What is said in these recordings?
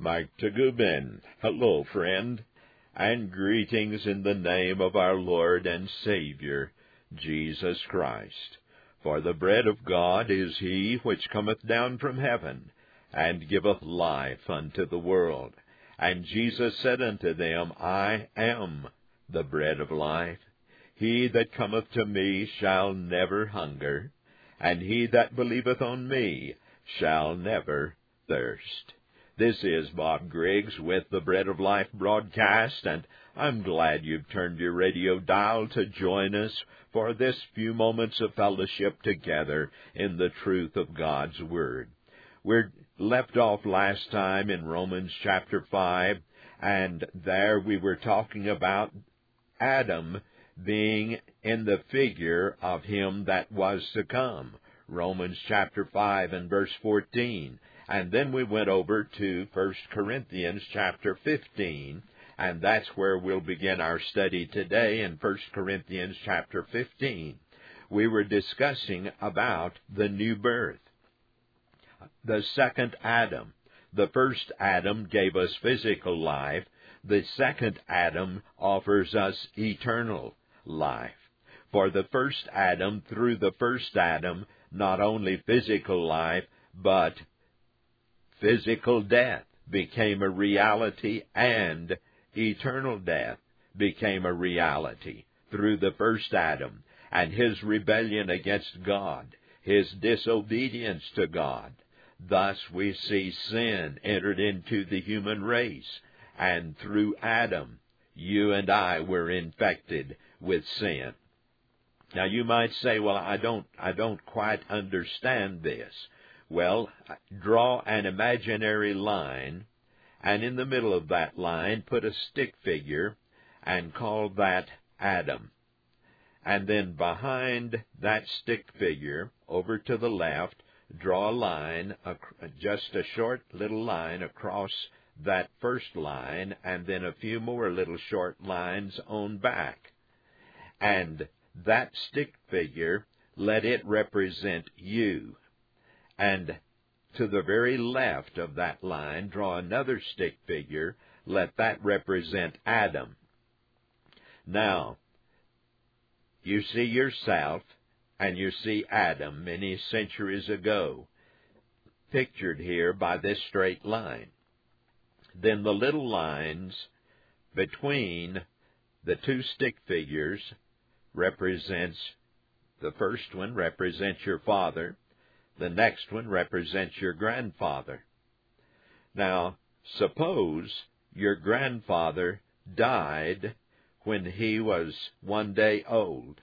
Mike Tagubin. Hello, friend, and greetings in the name of our Lord and Savior, Jesus Christ. For the bread of God is he which cometh down from heaven, and giveth life unto the world. And Jesus said unto them, I am the bread of life. He that cometh to me shall never hunger, and he that believeth on me shall never thirst. This is Bob Griggs with the Bread of Life broadcast, and I'm glad you've turned your radio dial to join us for this few moments of fellowship together in the truth of God's Word. We're left off last time in Romans chapter 5, and there we were talking about Adam being in the figure of him that was to come. Romans chapter 5 and verse 14. And then we went over to 1 Corinthians chapter 15, and that's where we'll begin our study today in 1 Corinthians chapter 15. We were discussing about the new birth, the second Adam. The first Adam gave us physical life. The second Adam offers us eternal life. For the first Adam, through the first Adam, not only physical life, but physical death became a reality, and eternal death became a reality through the first Adam and his rebellion against God, his disobedience to God. Thus we see sin entered into the human race, and through Adam, you and I were infected with sin. Now you might say, well, I don't quite understand this. Well, draw an imaginary line, and in the middle of that line put a stick figure and call that Adam. And then behind that stick figure, over to the left, draw a line, just a short little line across that first line, and then a few more little short lines on back. And that stick figure, let it represent you. And to the very left of that line, draw another stick figure. Let that represent Adam. Now, you see yourself and you see Adam many centuries ago, pictured here by this straight line. Then the little lines between the two stick figures represents, the first one represents your father. The next one represents your grandfather. Now, suppose your grandfather died when he was 1 day old.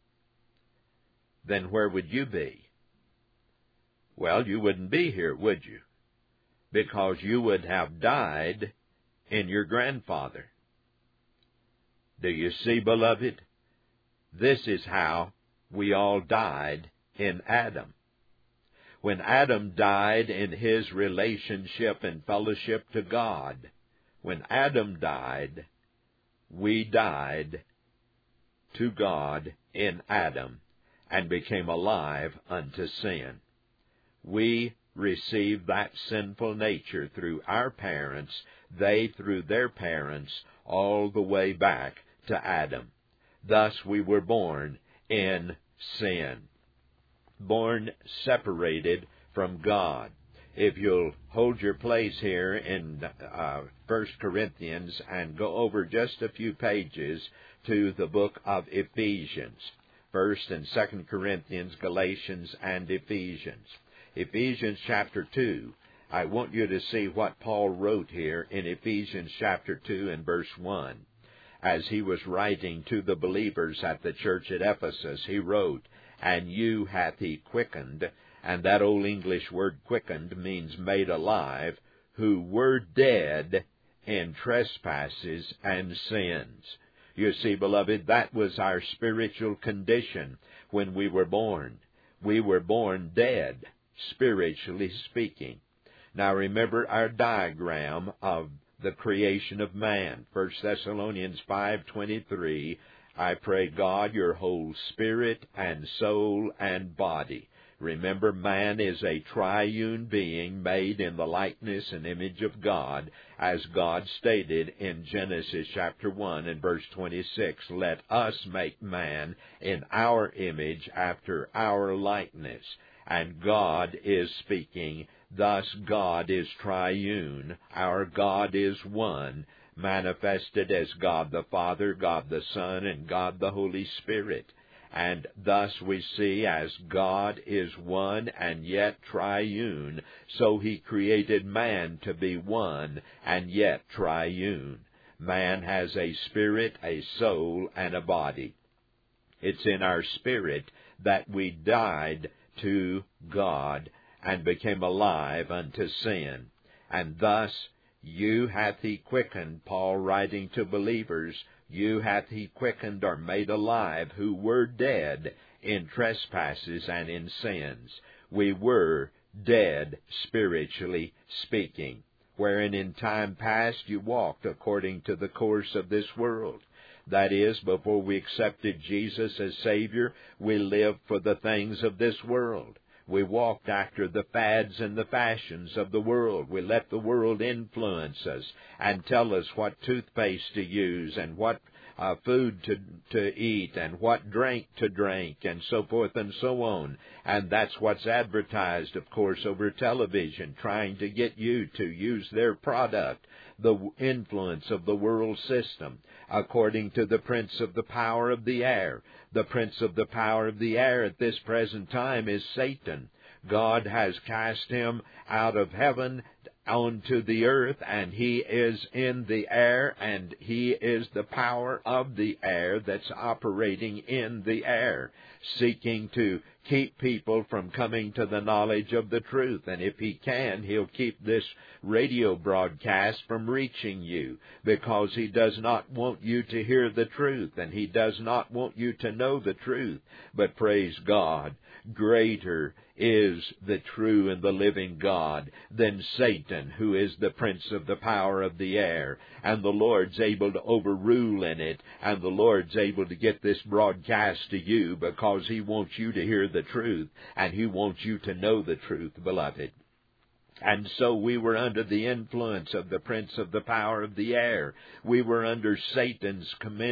Then where would you be? Well, you wouldn't be here, would you? Because you would have died in your grandfather. Do you see, beloved? This is how we all died in Adam. When Adam died in his relationship and fellowship to God, when Adam died, we died to God in Adam and became alive unto sin. We received that sinful nature through our parents, they through their parents, all the way back to Adam. Thus we were born in sin, born separated from God. If you'll hold your place here in 1 Corinthians and go over just a few pages to the book of Ephesians. 1st and 2nd Corinthians, Galatians, and Ephesians. Ephesians chapter 2. I want you to see what Paul wrote here in Ephesians chapter 2 and verse 1. As he was writing to the believers at the church at Ephesus, he wrote, And you hath he quickened, and that old English word quickened means made alive, who were dead in trespasses and sins. You see, beloved, that was our spiritual condition when we were born. We were born dead, spiritually speaking. Now remember our diagram of the creation of man. 1 Thessalonians 5:23, I pray God your whole spirit and soul and body Remember, man is a triune being made in the likeness and image of God, as God stated in Genesis chapter 1 and verse 26, "Let us make man in our image after our likeness." And God is speaking. Thus God is triune. Our God is one, manifested as God the Father, God the Son, and God the Holy Spirit. And thus we see, as God is one and yet triune, so He created man to be one and yet triune. Man has a spirit, a soul, and a body. It's in our spirit that we died to God and became alive unto sin. And thus you hath He quickened, Paul writing to believers, you hath He quickened or made alive who were dead in trespasses and in sins. We were dead spiritually speaking, wherein in time past you walked according to the course of this world. That is, before we accepted Jesus as Savior, we lived for the things of this world. We walked after the fads and the fashions of the world. We let the world influence us and tell us what toothpaste to use and what food to eat and what drink to drink and so forth and so on. And that's what's advertised, of course, over television, trying to get you to use their product, the influence of the world system, according to the prince of the power of the air. The prince of the power of the air at this present time is Satan. God has cast him out of heaven onto the earth, and he is in the air, and he is the power of the air that's operating in the air, seeking to keep people from coming to the knowledge of the truth. And if he can, he'll keep this radio broadcast from reaching you, because he does not want you to hear the truth, and he does not want you to know the truth. But praise God, greater is the true and the living God than Satan, who is the prince of the power of the air. And the Lord's able to overrule in it, and the Lord's able to get this broadcast to you, because he wants you to hear the truth, and he wants you to know the truth, beloved. And so we were under the influence of the prince of the power of the air. We were under Satan's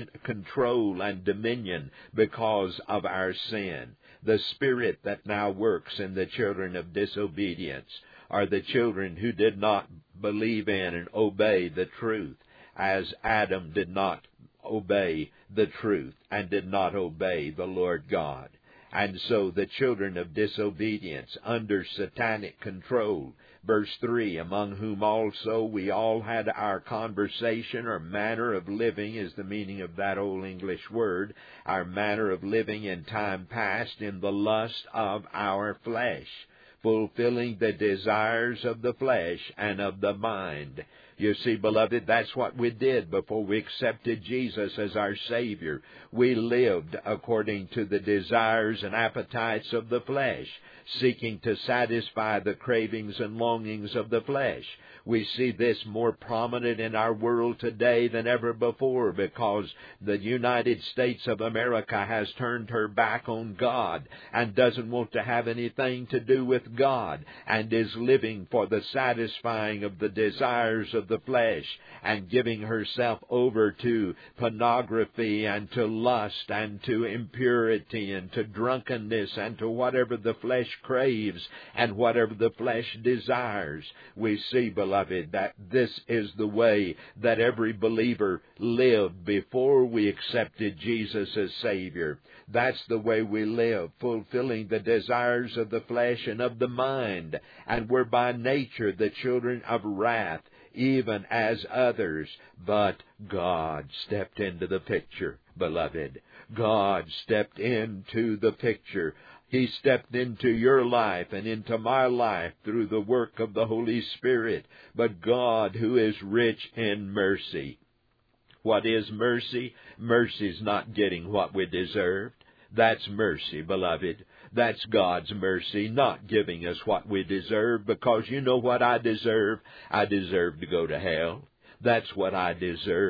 control and dominion because of our sin. The spirit that now works in the children of disobedience are the children who did not believe in and obey the truth, as Adam did not obey the truth and did not obey the Lord God. And so the children of disobedience under satanic control. Verse 3, among whom also we all had our conversation, or manner of living is the meaning of that old English word, our manner of living in time past in the lust of our flesh, fulfilling the desires of the flesh and of the mind. You see, beloved, that's what we did before we accepted Jesus as our Savior. We lived according to the desires and appetites of the flesh, seeking to satisfy the cravings and longings of the flesh. We see this more prominent in our world today than ever before, because the United States of America has turned her back on God and doesn't want to have anything to do with God, and is living for the satisfying of the desires of the flesh, and giving herself over to pornography and to lust and to impurity and to drunkenness and to whatever the flesh craves and whatever the flesh desires. We see, beloved, that this is the way that every believer lived before we accepted Jesus as Savior. That's the way we live, fulfilling the desires of the flesh and of the mind, and we're by nature the children of wrath, even as others. But God stepped into the picture, beloved. God stepped into the picture. He stepped into your life and into my life through the work of the Holy Spirit. But God, who is rich in mercy. What is mercy? Mercy's not getting what we deserved. That's mercy, beloved. That's God's mercy, not giving us what we deserve, because you know what I deserve? I deserve to go to hell. That's what I deserve.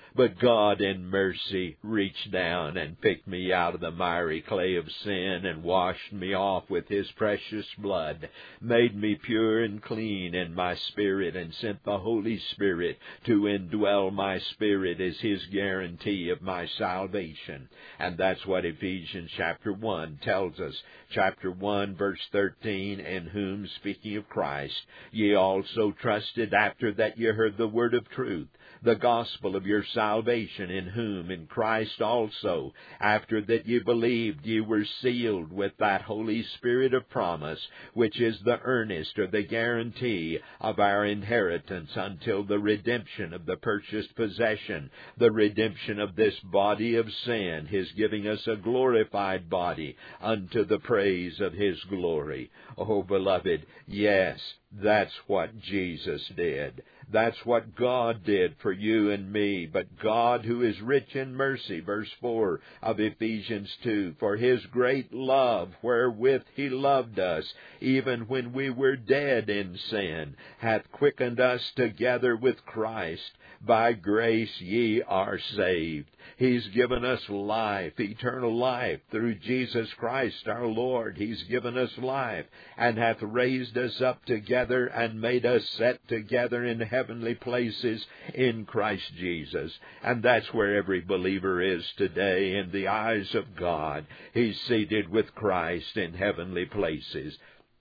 but God in mercy reached down and picked me out of the miry clay of sin and washed me off with His precious blood, made me pure and clean in my spirit, and sent the Holy Spirit to indwell my spirit as His guarantee of my salvation. And that's what Ephesians chapter 1 tells us. Chapter 1, verse 13, in whom, speaking of Christ, ye also trusted after that ye heard the word of truth, the gospel of your salvation, in whom, in Christ also, after that ye believed, ye were sealed with that Holy Spirit of promise, which is the earnest or the guarantee of our inheritance until the redemption of the purchased possession, the redemption of this body of sin, His giving us a glorified body unto the praise of His glory. Oh, beloved, yes, that's what Jesus did. That's what God did for you and me. But God, who is rich in mercy, verse 4 of Ephesians 2, for His great love wherewith He loved us, even when we were dead in sin, hath quickened us together with Christ. By grace ye are saved. He's given us life, eternal life, through Jesus Christ our Lord. He's given us life, and hath raised us up together and made us set together in heavenly places in Christ Jesus. And that's where every believer is today in the eyes of God. He's seated with Christ in heavenly places.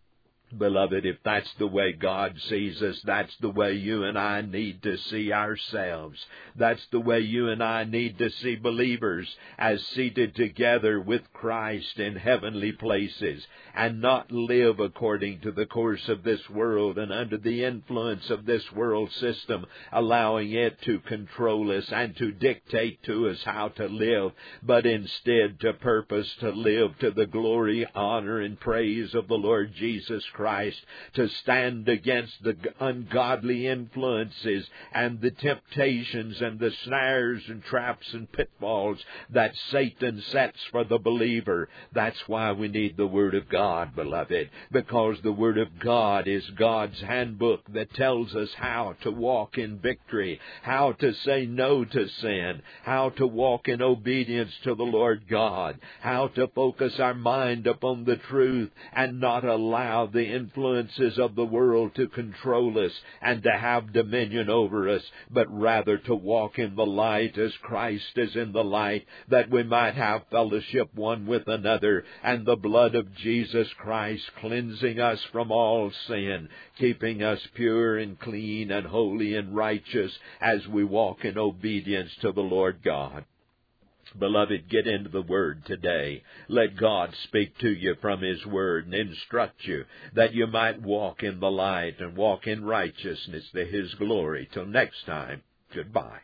Beloved, if that's the way God sees us, that's the way you and I need to see ourselves. That's the way you and I need to see believers, as seated together with Christ in heavenly places, and not live according to the course of this world and under the influence of this world system, allowing it to control us and to dictate to us how to live, but instead to purpose to live to the glory, honor, and praise of the Lord Jesus Christ, to stand against the ungodly influences and the temptations and the snares and traps and pitfalls that Satan sets for the believer. That's why we need the Word of God, beloved, because the Word of God is God's handbook that tells us how to walk in victory, how to say no to sin, how to walk in obedience to the Lord God, how to focus our mind upon the truth and not allow the influences of the world to control us and to have dominion over us, but rather to walk in the light as Christ is in the light, that we might have fellowship one with another, and the blood of Jesus Christ cleansing us from all sin, keeping us pure and clean and holy and righteous as we walk in obedience to the Lord God. Beloved, get into the Word today. Let God speak to you from His Word and instruct you that you might walk in the light and walk in righteousness to His glory. Till next time, goodbye.